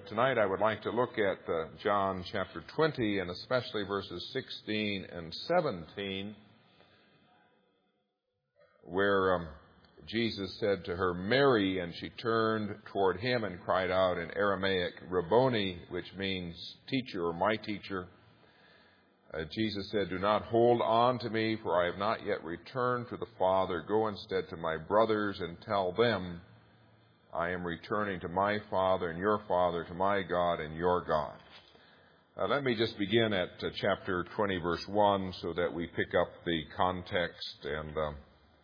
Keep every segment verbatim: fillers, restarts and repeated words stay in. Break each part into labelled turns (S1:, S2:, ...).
S1: Tonight I would like to look at uh, John chapter twenty, and especially verses sixteen and seventeen, where um, Jesus said to her, "Mary," and she turned toward him and cried out in Aramaic, "Rabboni," which means teacher or my teacher. Uh, Jesus said, "Do not hold on to me, for I have not yet returned to the Father. Go instead to my brothers and tell them, I am returning to my Father and your Father, to my God and your God." Uh, let me just begin at uh, chapter twenty, verse one, so that we pick up the context, and uh,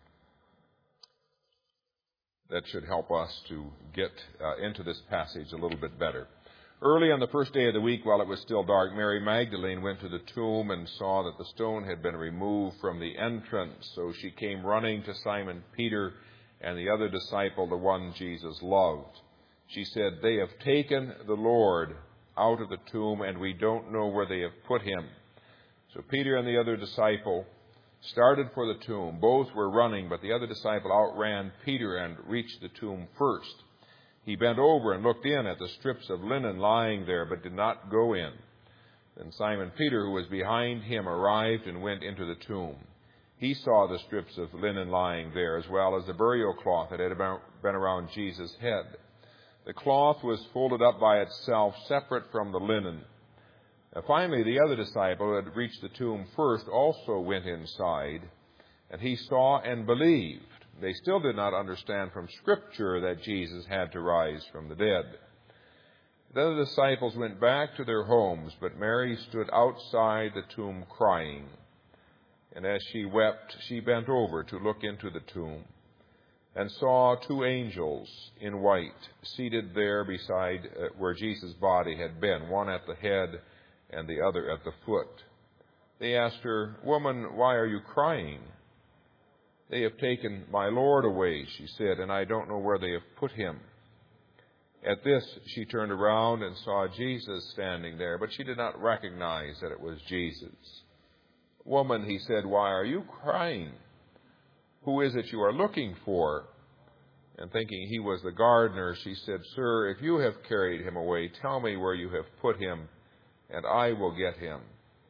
S1: that should help us to get uh, into this passage a little bit better. "Early on the first day of the week, while it was still dark, Mary Magdalene went to the tomb and saw that the stone had been removed from the entrance. So she came running to Simon Peter and the other disciple, the one Jesus loved. She said, 'They have taken the Lord out of the tomb, and we don't know where they have put him.' So Peter and the other disciple started for the tomb. Both were running, but the other disciple outran Peter and reached the tomb first. He bent over and looked in at the strips of linen lying there, but did not go in. Then Simon Peter, who was behind him, arrived and went into the tomb. He saw the strips of linen lying there, as well as the burial cloth that had been around Jesus' head. The cloth was folded up by itself, separate from the linen. Now, finally, the other disciple, who had reached the tomb first, also went inside, and he saw and believed. They still did not understand from Scripture that Jesus had to rise from the dead. Then the disciples went back to their homes, but Mary stood outside the tomb crying. And as she wept, she bent over to look into the tomb and saw two angels in white seated there beside uh, where Jesus' body had been, one at the head and the other at the foot. They asked her, 'Woman, why are you crying?' 'They have taken my Lord away,' she said, 'and I don't know where they have put him.' At this, she turned around and saw Jesus standing there, but she did not recognize that it was Jesus. 'Woman,' he said, 'why are you crying? Who is it you are looking for?' And thinking he was the gardener, she said, 'Sir, if you have carried him away, tell me where you have put him, and I will get him.'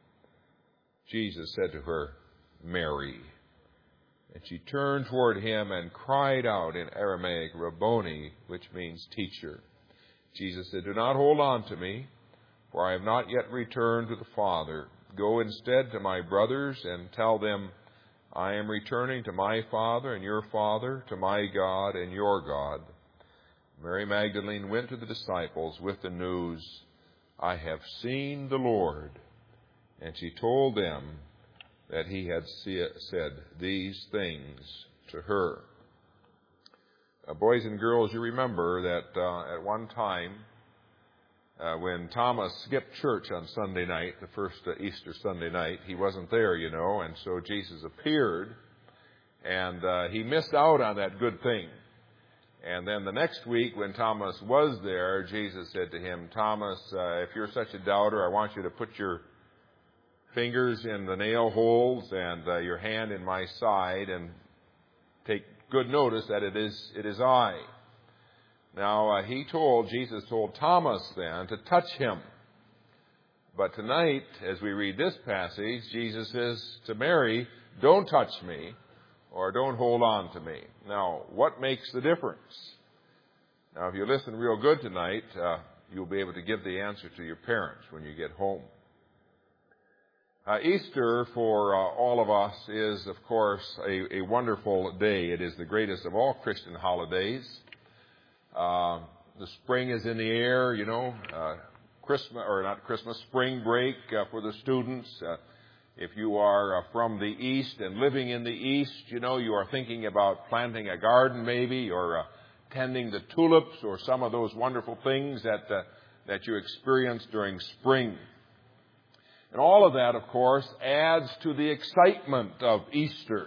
S1: Jesus said to her, 'Mary.' And she turned toward him and cried out in Aramaic, 'Rabboni,' which means teacher. Jesus said, 'Do not hold on to me, for I have not yet returned to the Father. Go instead to my brothers and tell them, I am returning to my Father and your Father, to my God and your God.' Mary Magdalene went to the disciples with the news, 'I have seen the Lord.' And she told them that he had said these things to her." Uh, boys and girls, you remember that uh, at one time, Uh, when Thomas skipped church on Sunday night, the first uh, Easter Sunday night, he wasn't there, you know, and so Jesus appeared, and uh, he missed out on that good thing. And then the next week, when Thomas was there, Jesus said to him, "Thomas, uh, if you're such a doubter, I want you to put your fingers in the nail holes and uh, your hand in my side, and take good notice that it is it is I." Now, uh, he told, Jesus told Thomas then to touch him. But tonight, as we read this passage, Jesus says to Mary, "Don't touch me," or "Don't hold on to me." Now, what makes the difference? Now, if you listen real good tonight, uh, you'll be able to give the answer to your parents when you get home. Uh, Easter, for uh, all of us, is, of course, a, a wonderful day. It is the greatest of all Christian holidays. Uh, the spring is in the air, you know, uh, Christmas, or not Christmas, spring break uh, for the students. Uh, if you are uh, from the East and living in the East, you know, you are thinking about planting a garden maybe, or uh, tending the tulips, or some of those wonderful things that, uh, that you experience during spring. And all of that, of course, adds to the excitement of Easter.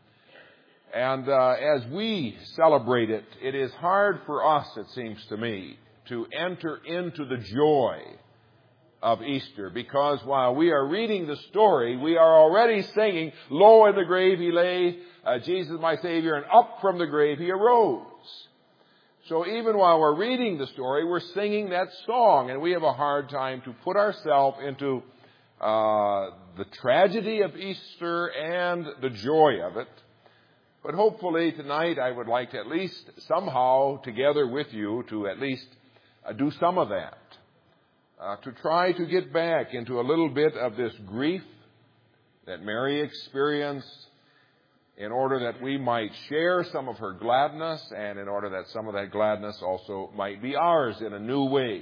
S1: And uh, as we celebrate it, it is hard for us, it seems to me, to enter into the joy of Easter, because while we are reading the story, we are already singing, "Lo, in the grave he lay, uh, Jesus my Savior, and up from the grave he arose." So even while we're reading the story, we're singing that song, and we have a hard time to put ourselves into uh, the tragedy of Easter and the joy of it. But hopefully tonight I would like to at least somehow, together with you, to at least uh, do some of that. Uh, to try to get back into a little bit of this grief that Mary experienced, in order that we might share some of her gladness, and in order that some of that gladness also might be ours in a new way.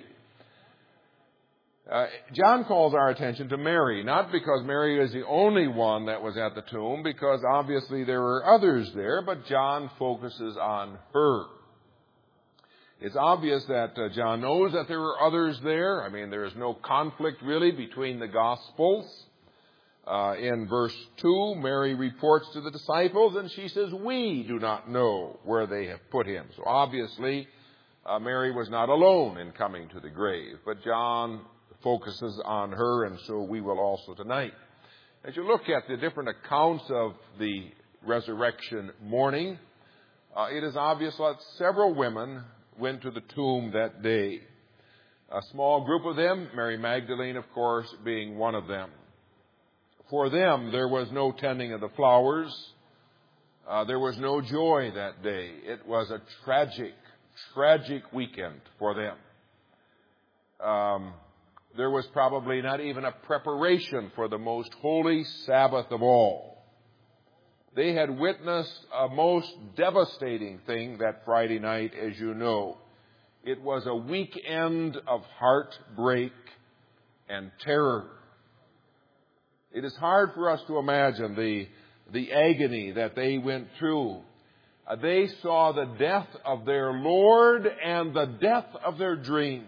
S1: Uh, John calls our attention to Mary, not because Mary is the only one that was at the tomb, because obviously there were others there, but John focuses on her. It's obvious that uh, John knows that there were others there. I mean, there is no conflict really between the Gospels. Uh, in verse two, Mary reports to the disciples, and she says, "We do not know where they have put him." So obviously, uh, Mary was not alone in coming to the grave, but John focuses on her, and so we will also tonight. As you look at the different accounts of the resurrection morning, uh, it is obvious that several women went to the tomb that day. A small group of them, Mary Magdalene, of course, being one of them. For them, there was no tending of the flowers. Uh, there was no joy that day. It was a tragic, tragic weekend for them. Um, there was probably not even a preparation for the most holy Sabbath of all. They had witnessed a most devastating thing that Friday night, as you know. It was a weekend of heartbreak and terror. It is hard for us to imagine the, the agony that they went through. Uh, they saw the death of their Lord and the death of their dreams.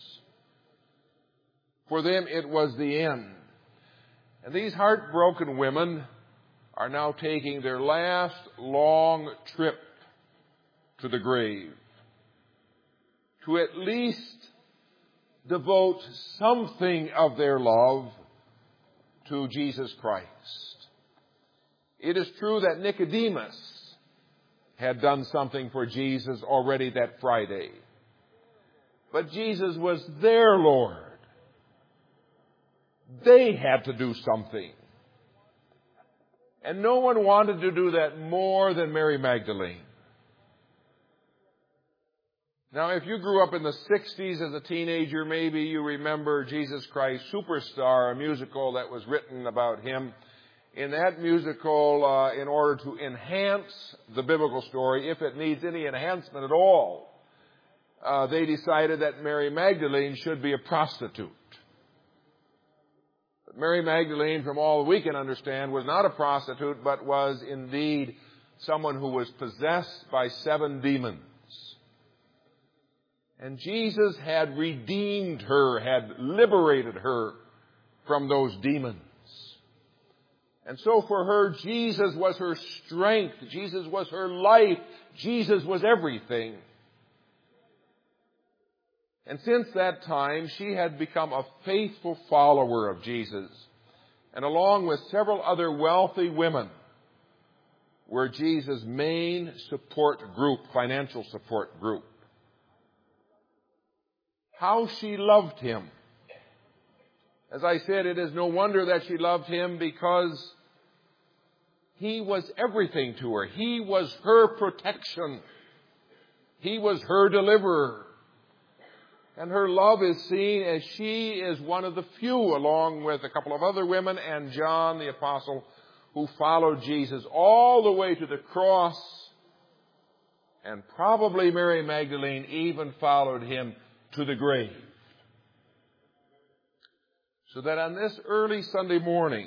S1: For them, it was the end. And these heartbroken women are now taking their last long trip to the grave to at least devote something of their love to Jesus Christ. It is true that Nicodemus had done something for Jesus already that Friday, but Jesus was their Lord. They had to do something. And no one wanted to do that more than Mary Magdalene. Now, if you grew up in the sixties as a teenager, maybe you remember Jesus Christ Superstar, a musical that was written about him. In that musical, uh, in order to enhance the biblical story, if it needs any enhancement at all, uh, they decided that Mary Magdalene should be a prostitute. Mary Magdalene, from all we can understand, was not a prostitute, but was indeed someone who was possessed by seven demons. And Jesus had redeemed her, had liberated her from those demons. And so for her, Jesus was her strength. Jesus was her life. Jesus was everything. And since that time, she had become a faithful follower of Jesus. And along with several other wealthy women, were Jesus' main support group, financial support group. How she loved him. As I said, it is no wonder that she loved him, because he was everything to her. He was her protection. He was her deliverer. And her love is seen as she is one of the few, along with a couple of other women and John the Apostle, who followed Jesus all the way to the cross. And probably Mary Magdalene even followed him to the grave. So that on this early Sunday morning,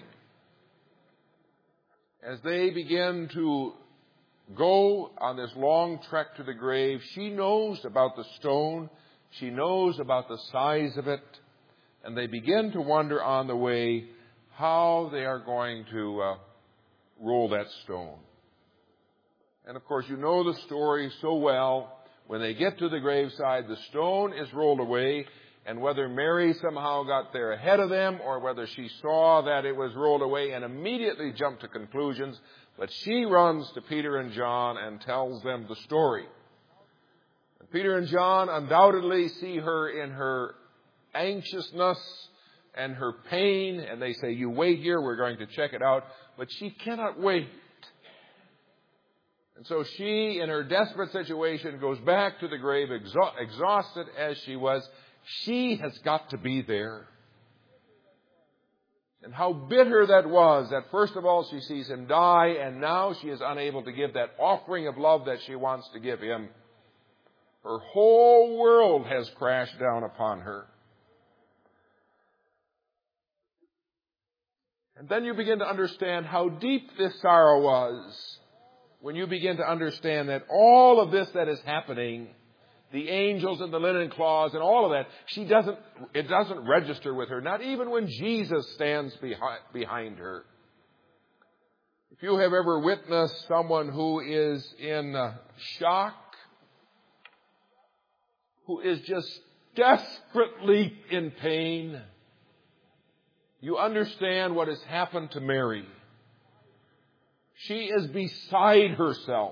S1: as they begin to go on this long trek to the grave, she knows about the stone. She knows about the size of it, and they begin to wonder on the way how they are going to uh, roll that stone. And of course, you know the story so well. When they get to the graveside, the stone is rolled away, and whether Mary somehow got there ahead of them, or whether she saw that it was rolled away and immediately jumped to conclusions, but she runs to Peter and John and tells them the story. Peter and John undoubtedly see her in her anxiousness and her pain, and they say, you wait here, we're going to check it out. But she cannot wait. And so she, in her desperate situation, goes back to the grave, exa- exhausted as she was. She has got to be there. And how bitter that was, that first of all she sees him die, and now she is unable to give that offering of love that she wants to give him. Her whole world has crashed down upon her. And then you begin to understand how deep this sorrow was. When you begin to understand that all of this that is happening, the angels and the linen cloths and all of that, she doesn't, it doesn't register with her, not even when Jesus stands behind, behind her. If you have ever witnessed someone who is in shock, who is just desperately in pain, you understand what has happened to Mary. She is beside herself,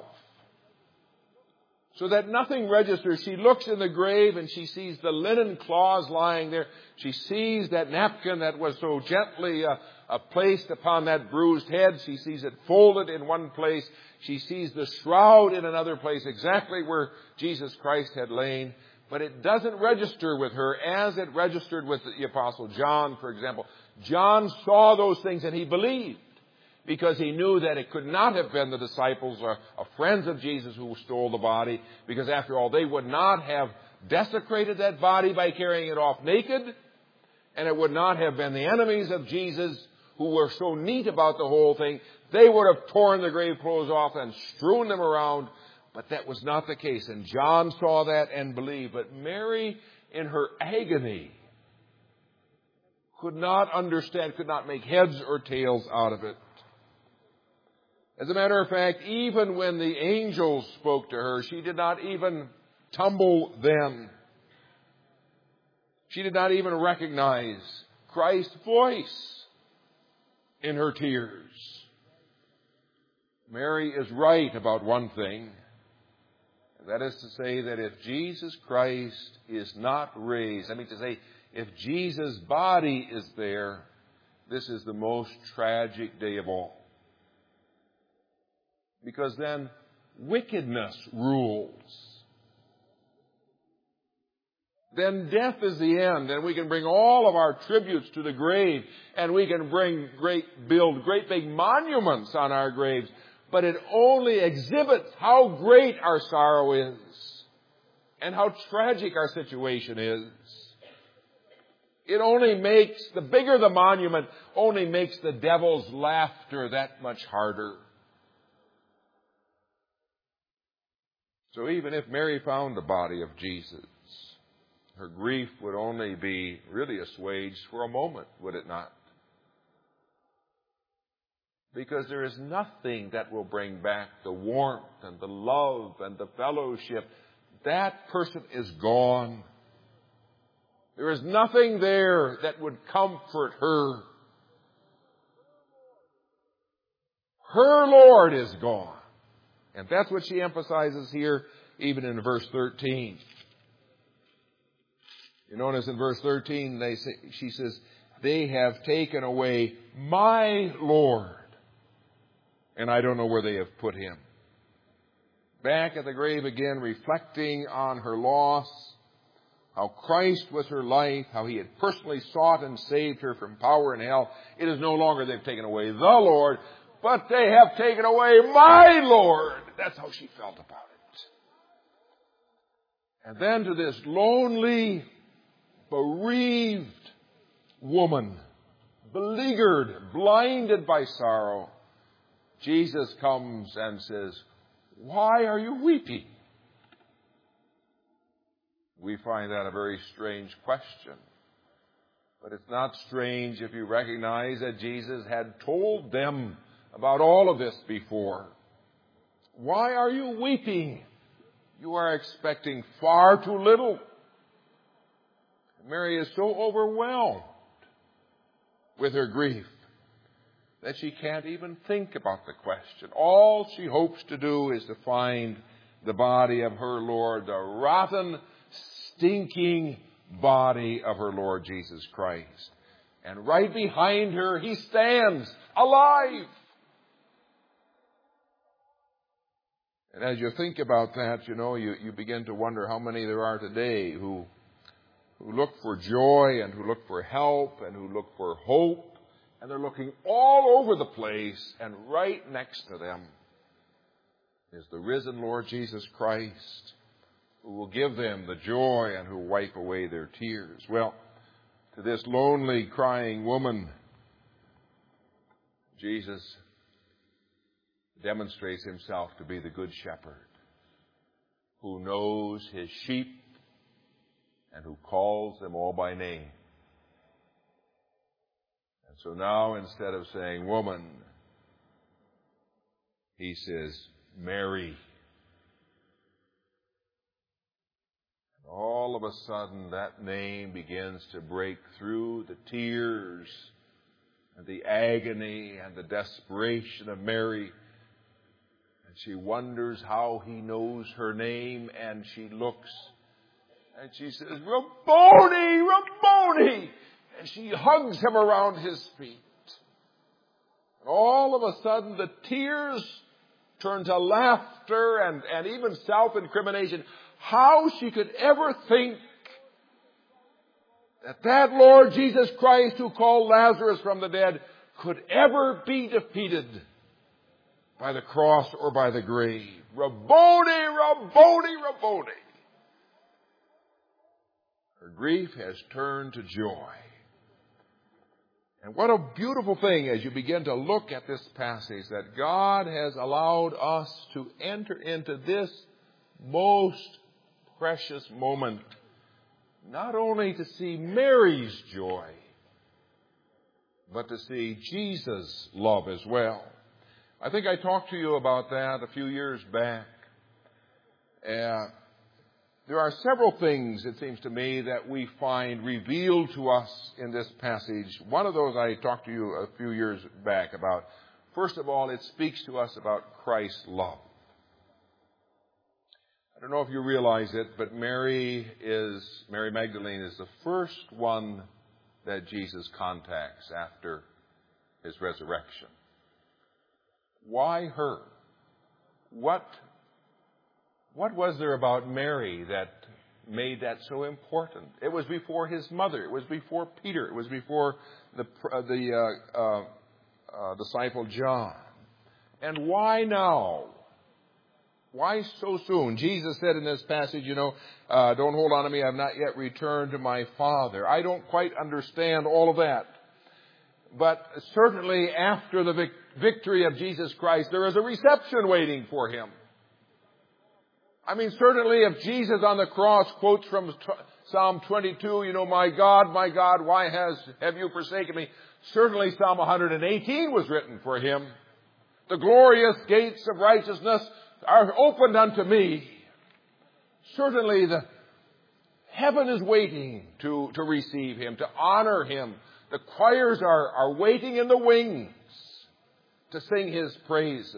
S1: so that nothing registers. She looks in the grave and she sees the linen cloths lying there. She sees that napkin that was so gently uh, uh, placed upon that bruised head. She sees it folded in one place. She sees the shroud in another place, exactly where Jesus Christ had lain. But it doesn't register with her as it registered with the Apostle John, for example. John saw those things and he believed, because he knew that it could not have been the disciples or, or friends of Jesus who stole the body, because after all, they would not have desecrated that body by carrying it off naked, and it would not have been the enemies of Jesus who were so neat about the whole thing. They would have torn the grave clothes off and strewn them around, but that was not the case. And John saw that and believed. But Mary, in her agony, could not understand, could not make heads or tails out of it. As a matter of fact, even when the angels spoke to her, she did not even tumble them. She did not even recognize Christ's voice in her tears. Mary is right about one thing. That is to say that if Jesus Christ is not raised, I mean to say, if Jesus' body is there, this is the most tragic day of all. Because then wickedness rules. Then death is the end, and we can bring all of our tributes to the grave, and we can bring great, build great big monuments on our graves, but it only exhibits how great our sorrow is and how tragic our situation is. It only makes, the bigger the monument, only makes the devil's laughter that much harder. So even if Mary found the body of Jesus, her grief would only be really assuaged for a moment, would it not? Because there is nothing that will bring back the warmth and the love and the fellowship. That person is gone. There is nothing there that would comfort her. Her Lord is gone. And that's what she emphasizes here, even in verse thirteen. You notice in verse thirteen, they say, she says, they have taken away my Lord, and I don't know where they have put him. Back at the grave again, reflecting on her loss, how Christ was her life, how he had personally sought and saved her from power and hell. It is no longer they've taken away the Lord, but they have taken away my Lord. That's how she felt about it. And then to this lonely, bereaved woman, beleaguered, blinded by sorrow, Jesus comes and says, why are you weeping? We find that a very strange question. But it's not strange if you recognize that Jesus had told them about all of this before. Why are you weeping? You are expecting far too little. Mary is so overwhelmed with her grief that she can't even think about the question. All she hopes to do is to find the body of her Lord, the rotten, stinking body of her Lord Jesus Christ. And right behind her, he stands alive. And as you think about that, you know, you, you begin to wonder how many there are today who, who look for joy and who look for help and who look for hope. And they're looking all over the place, and right next to them is the risen Lord Jesus Christ, who will give them the joy and who will wipe away their tears. Well, to this lonely, crying woman, Jesus demonstrates himself to be the good shepherd who knows his sheep and who calls them all by name. And so now, instead of saying woman, he says Mary. And all of a sudden, that name begins to break through the tears and the agony and the desperation of Mary. She wonders how he knows her name, and she looks, and she says, Rabboni, Rabboni! And she hugs him around his feet. And all of a sudden, the tears turn to laughter and, and even self-incrimination. How she could ever think that that Lord Jesus Christ who called Lazarus from the dead could ever be defeated by the cross or by the grave. Rabboni, Rabboni, Rabboni. Her grief has turned to joy. And what a beautiful thing as you begin to look at this passage, that God has allowed us to enter into this most precious moment, not only to see Mary's joy, but to see Jesus' love as well. I think I talked to you about that a few years back. Uh, there are several things, it seems to me, that we find revealed to us in this passage. One of those I talked to you a few years back about. First of all, it speaks to us about Christ's love. I don't know if you realize it, but Mary is, Mary Magdalene is the first one that Jesus contacts after his resurrection. Why her? What, what was there about Mary that made that so important? It was before his mother. It was before Peter. It was before the, uh, the uh, uh, uh, disciple John. And why now? Why so soon? Jesus said in this passage, you know, uh, don't hold on to me. I have not yet returned to my Father. I don't quite understand all of that. But certainly after the vic- victory of Jesus Christ, there is a reception waiting for him. I mean, certainly if Jesus on the cross quotes from t- Psalm twenty-two, you know, my God, my God, why has have you forsaken me? Certainly Psalm one hundred eighteen was written for him. The glorious gates of righteousness are opened unto me. Certainly the heaven is waiting to, to receive him, to honor him. The choirs are, are waiting in the wings to sing his praises.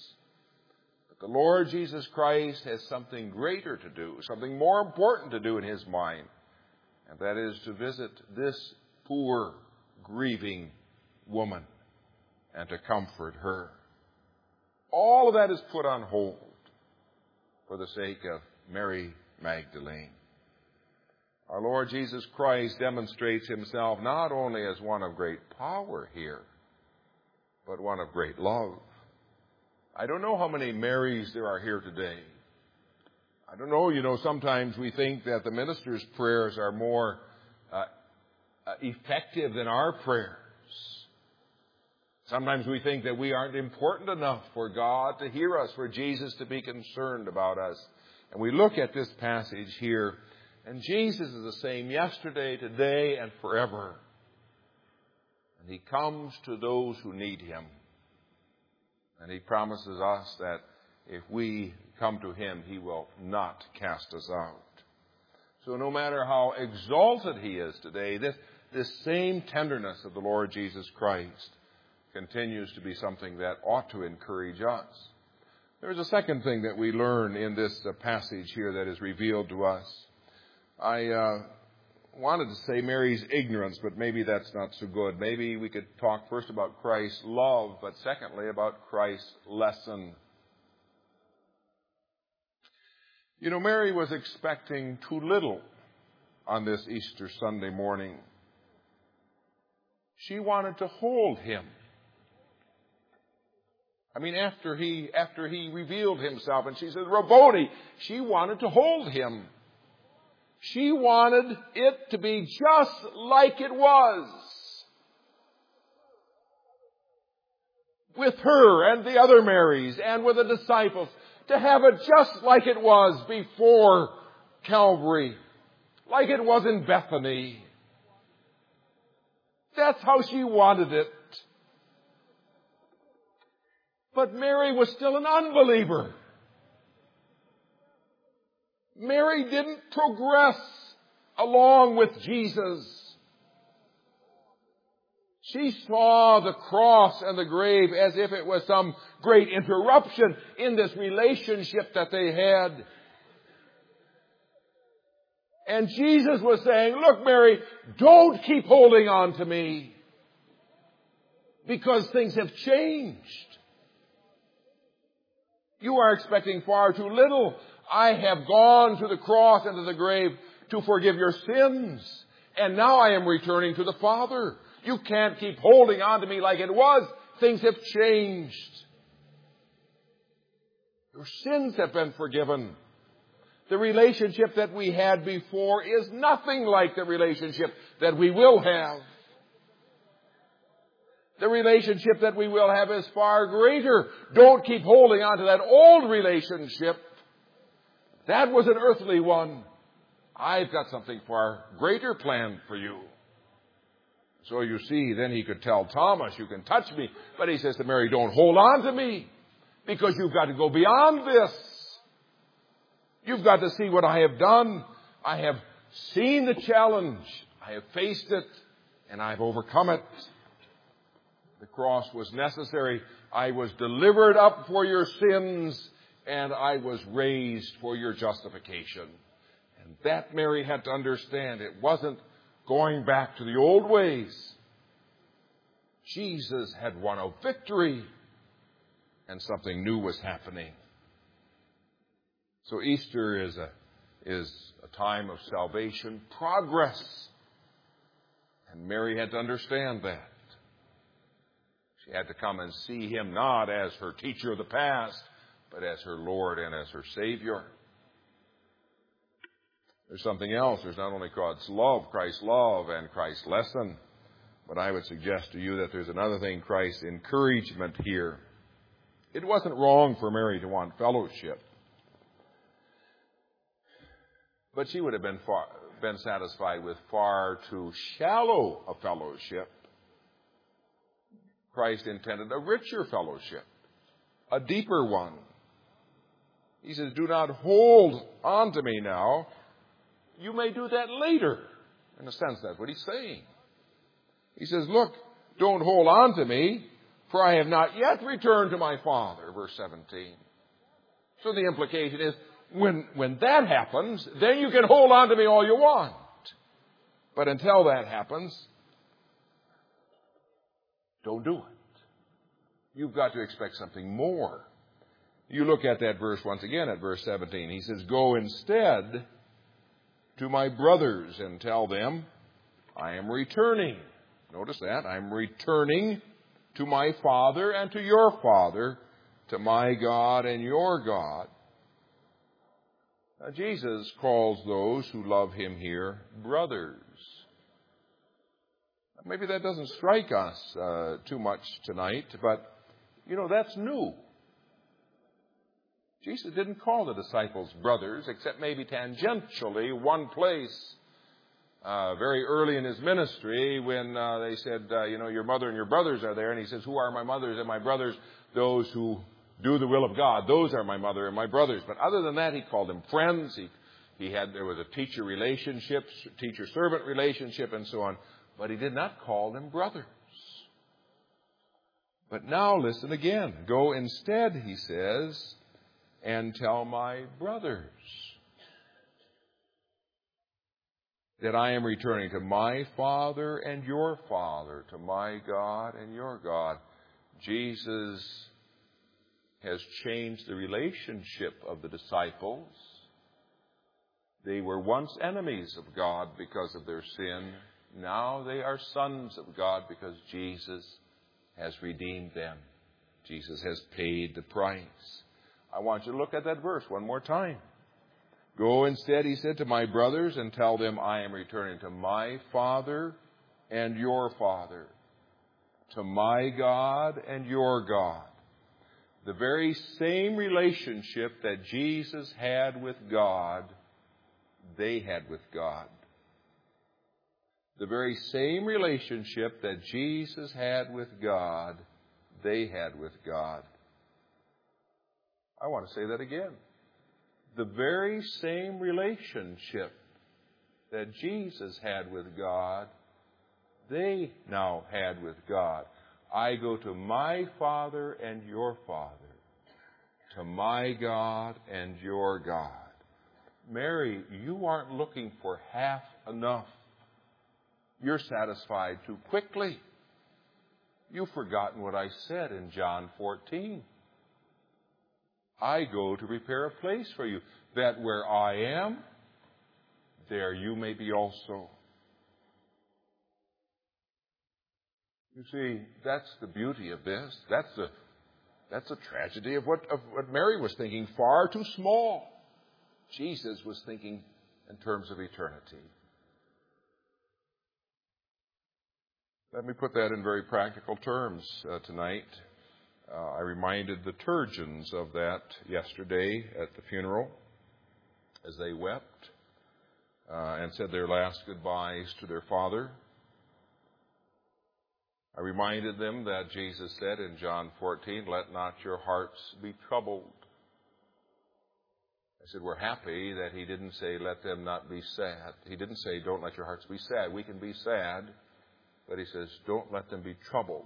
S1: But the Lord Jesus Christ has something greater to do, something more important to do in his mind, and that is to visit this poor, grieving woman and to comfort her. All of that is put on hold for the sake of Mary Magdalene. Our Lord Jesus Christ demonstrates himself not only as one of great power here, but one of great love. I don't know how many Marys there are here today. I don't know, you know, sometimes we think that the minister's prayers are more uh, uh, effective than our prayers. Sometimes we think that we aren't important enough for God to hear us, for Jesus to be concerned about us. And we look at this passage here, and Jesus is the same yesterday, today, and forever. And he comes to those who need him. And he promises us that if we come to him, he will not cast us out. So no matter how exalted he is today, this, this same tenderness of the Lord Jesus Christ continues to be something that ought to encourage us. There's a second thing that we learn in this uh, passage here that is revealed to us. I uh, wanted to say Mary's ignorance, but maybe that's not so good. Maybe we could talk first about Christ's love, but secondly about Christ's lesson. You know, Mary was expecting too little on this Easter Sunday morning. She wanted to hold him. I mean, after he, after he revealed himself and she said, Rabboni, she wanted to hold him. She wanted it to be just like it was. With her and the other Marys and with the disciples. To have it just like it was before Calvary. Like it was in Bethany. That's how she wanted it. But Mary was still an unbeliever. Mary didn't progress along with Jesus. She saw the cross and the grave as if it was some great interruption in this relationship that they had. And Jesus was saying, look, Mary, don't keep holding on to me because things have changed. You are expecting far too little. I have gone to the cross and to the grave to forgive your sins. And now I am returning to the Father. You can't keep holding on to me like it was. Things have changed. Your sins have been forgiven. The relationship that we had before is nothing like the relationship that we will have. The relationship that we will have is far greater. Don't keep holding on to that old relationship. That was an earthly one. I've got something far greater planned for you. So you see, then he could tell Thomas, you can touch me. But he says to Mary, don't hold on to me because you've got to go beyond this. You've got to see what I have done. I have seen the challenge. I have faced it and I've overcome it. The cross was necessary. I was delivered up for your sins and I was raised for your justification. And that Mary had to understand. It wasn't going back to the old ways. Jesus had won a victory and something new was happening. So Easter is a, is a time of salvation, progress. And Mary had to understand that. She had to come and see him not as her teacher of the past, but as her Lord and as her Savior. There's something else. There's not only God's love, Christ's love and Christ's lesson, but I would suggest to you that there's another thing, Christ's encouragement here. It wasn't wrong for Mary to want fellowship, but she would have been far, been satisfied with far too shallow a fellowship. Christ intended a richer fellowship, a deeper one. He says, do not hold on to me now. You may do that later. In a sense, that's what he's saying. He says, look, don't hold on to me, for I have not yet returned to my Father, verse seventeen. So the implication is, when, when that happens, then you can hold on to me all you want. But until that happens, don't do it. You've got to expect something more. You look at that verse once again at verse seventeen. He says, go instead to my brothers and tell them, I am returning. Notice that. I'm returning to my Father and to your Father, to my God and your God. Now, Jesus calls those who love him here brothers. Maybe that doesn't strike us uh, too much tonight, but, you know, that's new. Jesus didn't call the disciples brothers, except maybe tangentially one place uh, very early in his ministry when uh, they said, uh, you know, your mother and your brothers are there. And he says, who are my mothers and my brothers? Those who do the will of God. Those are my mother and my brothers. But other than that, he called them friends. He, he had, there was a teacher relationship, teacher-servant relationship, and so on. But he did not call them brothers. But now listen again. Go instead, he says, and tell my brothers that I am returning to my Father and your Father, to my God and your God. Jesus has changed the relationship of the disciples. They were once enemies of God because of their sin. Now they are sons of God because Jesus has redeemed them. Jesus has paid the price. I want you to look at that verse one more time. Go instead, he said, to my brothers and tell them I am returning to my Father and your Father, to my God and your God. The very same relationship that Jesus had with God, they had with God. The very same relationship that Jesus had with God, they had with God. I want to say that again. The very same relationship that Jesus had with God, they now had with God. I go to my Father and your Father, to my God and your God. Mary, you aren't looking for half enough. You're satisfied too quickly. You've forgotten what I said in John fourteen. I go to prepare a place for you, that where I am, there you may be also. You see, that's the beauty of this. That's the that's the tragedy of what of what Mary was thinking, far too small. Jesus was thinking in terms of eternity. Let me put that in very practical terms uh, tonight. Uh, I reminded the Turgeons of that yesterday at the funeral as they wept uh, and said their last goodbyes to their father. I reminded them that Jesus said in John fourteen, let not your hearts be troubled. I said, we're happy that he didn't say, let them not be sad. He didn't say, don't let your hearts be sad. We can be sad, but he says, don't let them be troubled.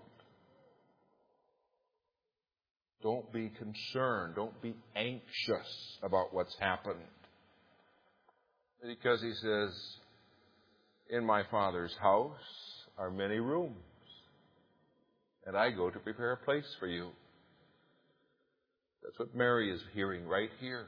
S1: Don't be concerned. Don't be anxious about what's happened. Because he says, in my Father's house are many rooms, and I go to prepare a place for you. That's what Mary is hearing right here.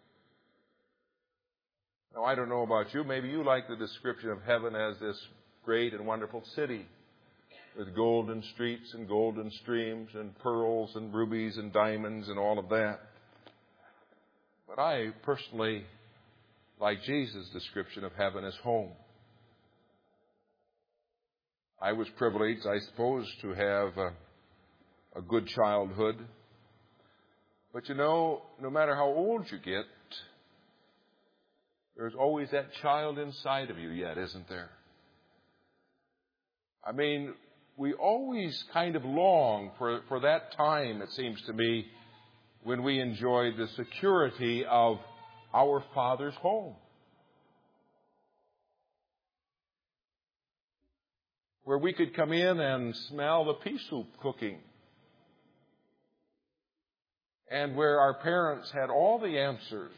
S1: Now, I don't know about you. Maybe you like the description of heaven as this great and wonderful city with golden streets and golden streams and pearls and rubies and diamonds and all of that. But I personally like Jesus' description of heaven as home. I was privileged, I suppose, to have a, a good childhood. But you know, no matter how old you get, there's always that child inside of you yet, isn't there? I mean, we always kind of long for, for that time, it seems to me, when we enjoyed the security of our Father's home. Where we could come in and smell the pea soup cooking. And where our parents had all the answers.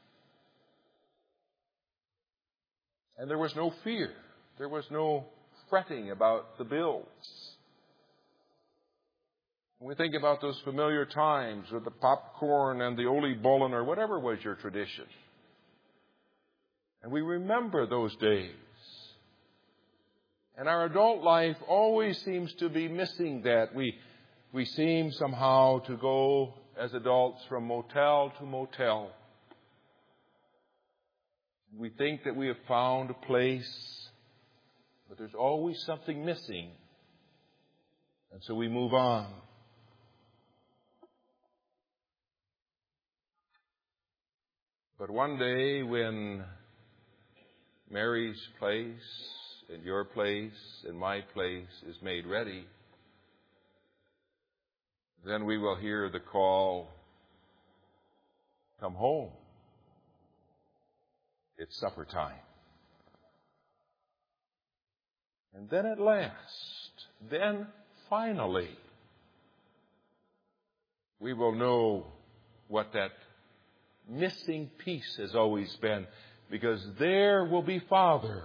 S1: And there was no fear. There was no fretting about the bills. When we think about those familiar times with the popcorn and the Ole Bullen or whatever was your tradition. And we remember those days. And our adult life always seems to be missing that. We, we seem somehow to go as adults from motel to motel. We think that we have found a place, but there's always something missing. And so we move on. But one day when Mary's place and your place and my place is made ready, then we will hear the call, come home. It's supper time. And then at last, then finally, we will know what that missing piece has always been, because there will be Father,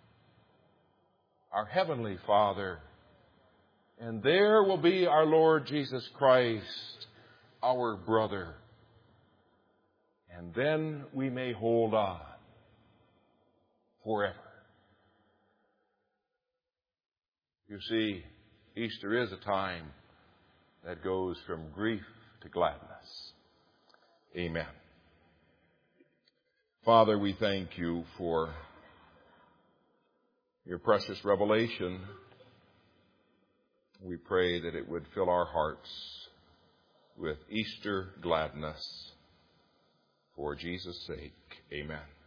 S1: our Heavenly Father, and there will be our Lord Jesus Christ, our brother. And then we may hold on forever. You see, Easter is a time that goes from grief to gladness. Amen. Father, we thank you for your precious revelation. We pray that it would fill our hearts with Easter gladness. For Jesus' sake, amen.